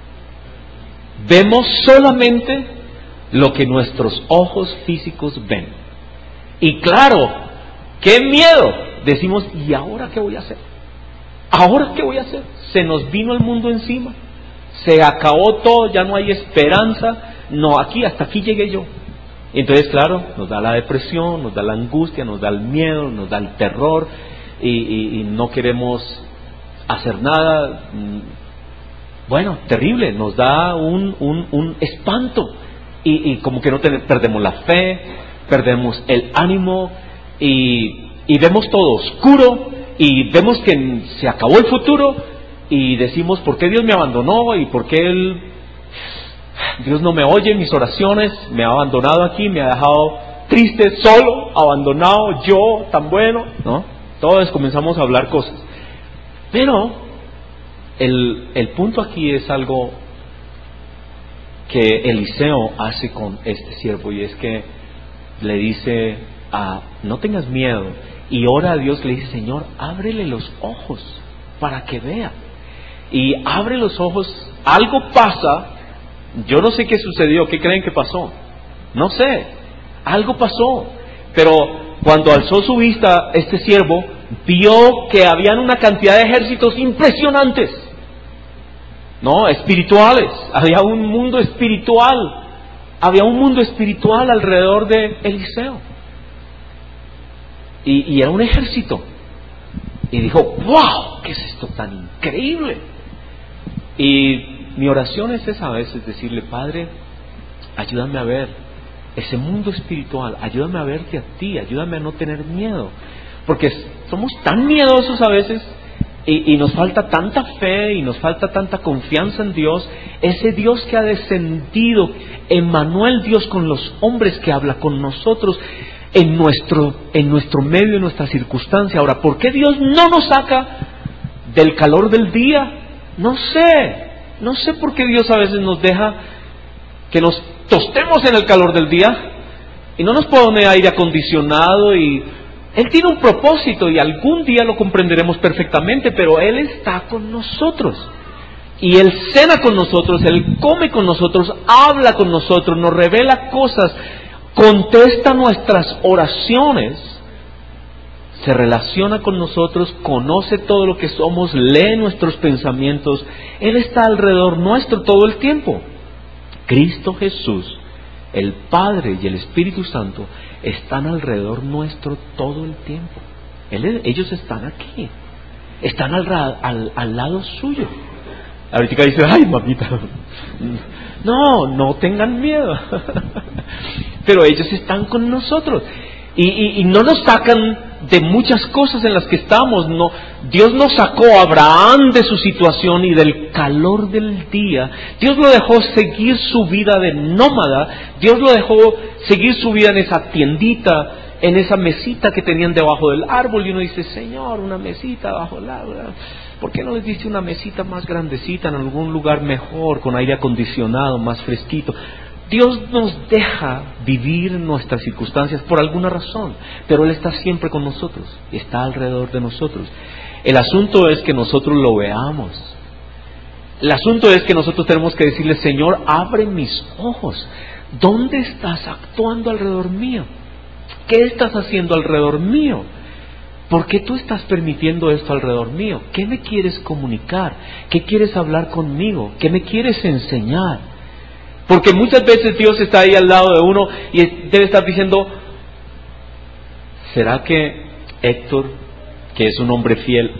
Vemos solamente lo que nuestros ojos físicos ven. Y claro, ¡qué miedo! Decimos, ¿y ahora qué voy a hacer? ¿Ahora qué voy a hacer? Se nos vino el mundo encima. Se acabó todo, ya no hay esperanza. No, aquí, hasta aquí llegué yo. Entonces, claro, nos da la depresión, nos da la angustia, nos da el miedo, nos da el terror y, y, y no queremos hacer nada. Bueno, terrible, nos da un, un, un espanto y, y como que no te, perdemos la fe, perdemos el ánimo y, y vemos todo oscuro y vemos que se acabó el futuro y decimos, ¿por qué Dios me abandonó? ¿Y por qué Él... Dios no me oye mis oraciones, me ha abandonado aquí, me ha dejado triste, solo, abandonado, yo tan bueno, ¿no? Todos comenzamos a hablar cosas. Pero el, el punto aquí es algo que Eliseo hace con este siervo, y es que le dice, ah, no tengas miedo, y ora a Dios, le dice, Señor, ábrele los ojos para que vea. Y abre los ojos, algo pasa. Yo no sé qué sucedió, ¿qué creen que pasó? No sé, algo pasó. Pero cuando alzó su vista, este siervo vio que habían una cantidad de ejércitos impresionantes, ¿no? Espirituales. Había un mundo espiritual. Había un mundo espiritual alrededor de Eliseo. Y, y era un ejército. Y dijo, ¡wow! ¿Qué es esto tan increíble? Y mi oración es esa a veces, decirle, Padre, ayúdame a ver ese mundo espiritual, ayúdame a verte a ti, ayúdame a no tener miedo, porque somos tan miedosos a veces y, y nos falta tanta fe y nos falta tanta confianza en Dios, ese Dios que ha descendido, Emmanuel, Dios con los hombres, que habla con nosotros en nuestro, en nuestro medio, en nuestra circunstancia. Ahora, ¿por qué Dios no nos saca del calor del día? No sé. No sé por qué Dios a veces nos deja que nos tostemos en el calor del día y no nos pone aire acondicionado, y Él tiene un propósito y algún día lo comprenderemos perfectamente, pero Él está con nosotros y Él cena con nosotros, Él come con nosotros, habla con nosotros, nos revela cosas, contesta nuestras oraciones, se relaciona con nosotros, conoce todo lo que somos, lee nuestros pensamientos. Él está alrededor nuestro todo el tiempo. Cristo Jesús, el Padre y el Espíritu Santo están alrededor nuestro todo el tiempo. Él, ellos están aquí, están al, al, al lado suyo. Ahorita dice, ay mamita, no, no tengan miedo. Pero ellos están con nosotros y, y, y no nos sacan de muchas cosas en las que estamos. No, Dios no sacó a Abraham de su situación y del calor del día. Dios lo dejó seguir su vida de nómada. Dios lo dejó seguir su vida en esa tiendita, en esa mesita que tenían debajo del árbol. Y uno dice, Señor, una mesita bajo el árbol, ¿por qué no les diste una mesita más grandecita en algún lugar mejor, con aire acondicionado, más fresquito? Dios nos deja vivir nuestras circunstancias por alguna razón, pero Él está siempre con nosotros, está alrededor de nosotros. El asunto es que nosotros lo veamos. El asunto es que nosotros tenemos que decirle, Señor, abre mis ojos. ¿Dónde estás actuando alrededor mío? ¿Qué estás haciendo alrededor mío? ¿Por qué tú estás permitiendo esto alrededor mío? ¿Qué me quieres comunicar? ¿Qué quieres hablar conmigo? ¿Qué me quieres enseñar? Porque muchas veces Dios está ahí al lado de uno y debe estar diciendo, ¿será que Héctor, que es un hombre fiel,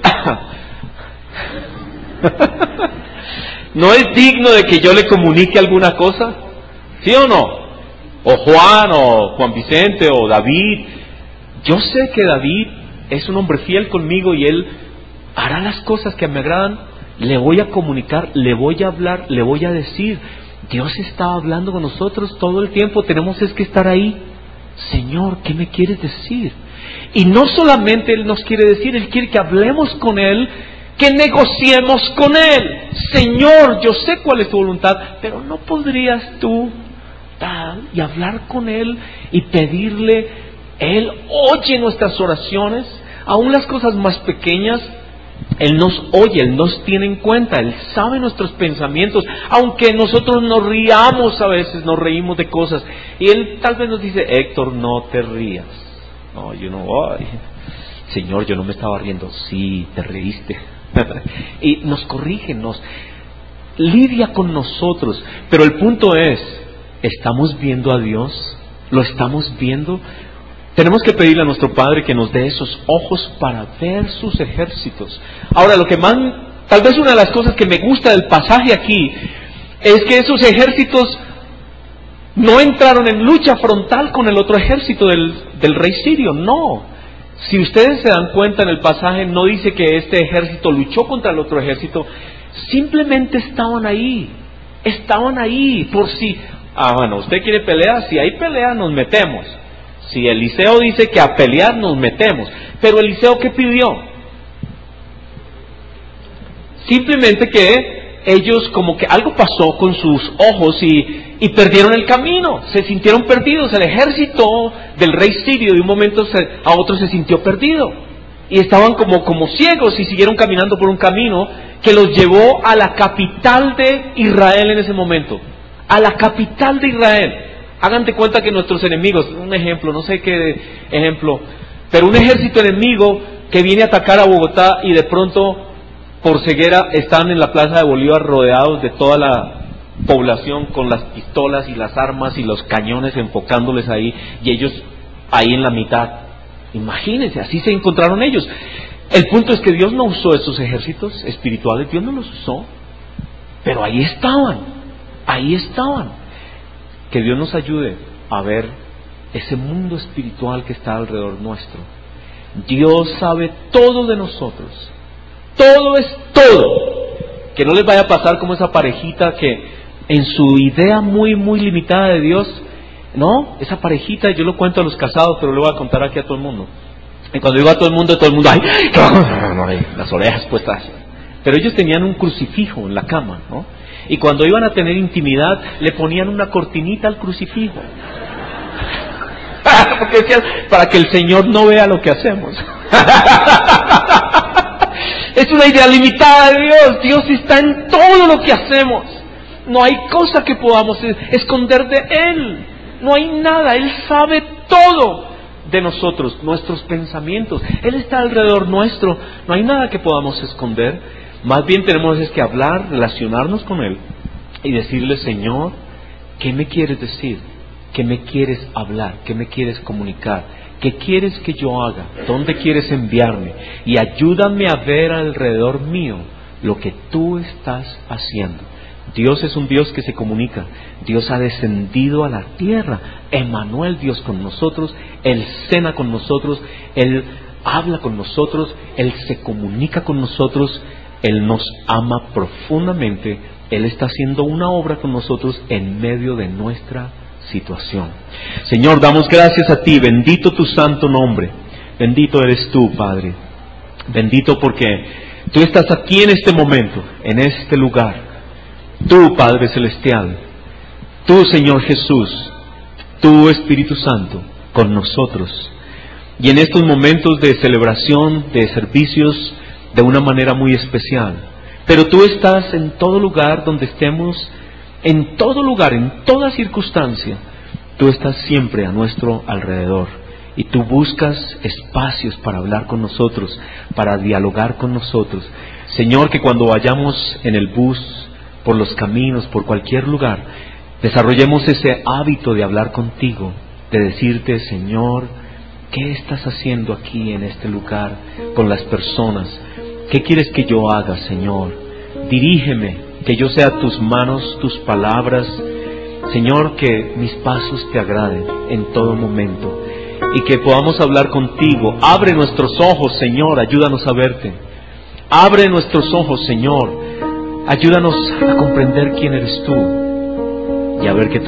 no es digno de que yo le comunique alguna cosa? ¿Sí o no? O Juan, o Juan Vicente, o David. Yo sé que David es un hombre fiel conmigo y él hará las cosas que me agradan. Le voy a comunicar, le voy a hablar, le voy a decir. Dios está hablando con nosotros todo el tiempo. Tenemos es que estar ahí. Señor, ¿qué me quieres decir? Y no solamente Él nos quiere decir, Él quiere que hablemos con Él, que negociemos con Él. Señor, yo sé cuál es tu voluntad, pero ¿no podrías tú tal y hablar con Él y pedirle? Él oye nuestras oraciones. Aún las cosas más pequeñas, Él nos oye, Él nos tiene en cuenta, Él sabe nuestros pensamientos, aunque nosotros nos riamos a veces, nos reímos de cosas, y Él tal vez nos dice, Héctor, no te rías. No, yo no, ay, Señor, yo no me estaba riendo. Sí, te reíste. Y nos corrige, nos lidia con nosotros, pero el punto es, ¿estamos viendo a Dios? ¿Lo estamos viendo? Tenemos que pedirle a nuestro Padre que nos dé esos ojos para ver sus ejércitos. Ahora, lo que más, tal vez una de las cosas que me gusta del pasaje aquí, es que esos ejércitos no entraron en lucha frontal con el otro ejército del, del rey sirio, no. Si ustedes se dan cuenta en el pasaje, no dice que este ejército luchó contra el otro ejército, simplemente estaban ahí, estaban ahí, por si, ah bueno, usted quiere pelear, si hay pelea nos metemos. Si Eliseo dice que a pelear nos metemos, pero Eliseo ¿qué pidió? Simplemente que ellos como que algo pasó con sus ojos y, y perdieron el camino, se sintieron perdidos. El ejército del rey sirio de un momento se, a otro se sintió perdido y estaban como, como ciegos y siguieron caminando por un camino que los llevó a la capital de Israel en ese momento, a la capital de Israel. Hagan de cuenta que nuestros enemigos, un ejemplo, no sé qué ejemplo, pero un ejército enemigo que viene a atacar a Bogotá y de pronto por ceguera están en la Plaza de Bolívar rodeados de toda la población con las pistolas y las armas y los cañones enfocándoles ahí y ellos ahí en la mitad. Imagínense, así se encontraron ellos. El punto es que Dios no usó esos ejércitos espirituales, Dios no los usó, pero ahí estaban, ahí estaban. Que Dios nos ayude a ver ese mundo espiritual que está alrededor nuestro. Dios sabe todo de nosotros. Todo es todo. Que no les vaya a pasar como esa parejita que en su idea muy, muy limitada de Dios, no, esa parejita, yo lo cuento a los casados, pero lo voy a contar aquí a todo el mundo. Y cuando digo a todo el mundo, todo el mundo, ¡ay! Las orejas puestas. Pero ellos tenían un crucifijo en la cama, ¿no? Y cuando iban a tener intimidad, le ponían una cortinita al crucifijo. Porque decían, para que el Señor no vea lo que hacemos. Es una idea limitada de Dios. Dios está en todo lo que hacemos. No hay cosa que podamos esconder de Él. No hay nada. Él sabe todo de nosotros, nuestros pensamientos. Él está alrededor nuestro. No hay nada que podamos esconder. Más bien tenemos es que hablar, relacionarnos con Él y decirle, Señor, ¿qué me quieres decir? ¿Qué me quieres hablar? ¿Qué me quieres comunicar? ¿Qué quieres que yo haga? ¿Dónde quieres enviarme? Y ayúdame a ver alrededor mío lo que tú estás haciendo. Dios es un Dios que se comunica. Dios ha descendido a la tierra. Emmanuel, Dios con nosotros. Él cena con nosotros. Él habla con nosotros. Él se comunica con nosotros. Él nos ama profundamente. Él está haciendo una obra con nosotros en medio de nuestra situación. Señor, damos gracias a ti. Bendito tu santo nombre. Bendito eres tú, Padre. Bendito porque tú estás aquí en este momento, en este lugar. Tú, Padre Celestial. Tú, Señor Jesús. Tú, Espíritu Santo, con nosotros. Y en estos momentos de celebración, de servicios, de una manera muy especial. Pero tú estás en todo lugar donde estemos, en todo lugar, en toda circunstancia. Tú estás siempre a nuestro alrededor. Y tú buscas espacios para hablar con nosotros, para dialogar con nosotros. Señor, que cuando vayamos en el bus, por los caminos, por cualquier lugar, desarrollemos ese hábito de hablar contigo, de decirte, Señor, ¿qué estás haciendo aquí en este lugar con las personas? ¿Qué quieres que yo haga, Señor? Dirígeme, que yo sea tus manos, tus palabras. Señor, que mis pasos te agraden en todo momento y que podamos hablar contigo. Abre nuestros ojos, Señor, ayúdanos a verte. Abre nuestros ojos, Señor, ayúdanos a comprender quién eres tú y a ver que